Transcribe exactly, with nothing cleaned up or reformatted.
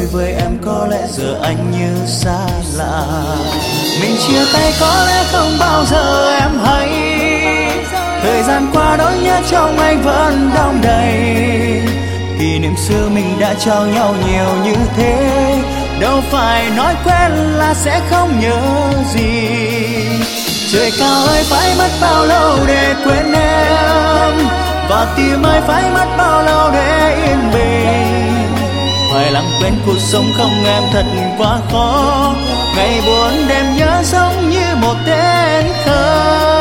đối với em có lẽ giờ anh như xa lạ. Mình chia tay có lẽ không bao giờ em hay, thời gian qua nỗi nhớ trong anh vẫn đong đầy. Kỷ niệm xưa mình đã trao nhau nhiều như thế, đâu phải nói quen là sẽ không nhớ gì. Trời cao ơi phải mất bao lâu để quên em, và tim ơi phải mất bao lâu để yên bình. Phải lãng quên cuộc sống không em thật quá khó, ngày buồn đêm nhớ giống như một tên khờ.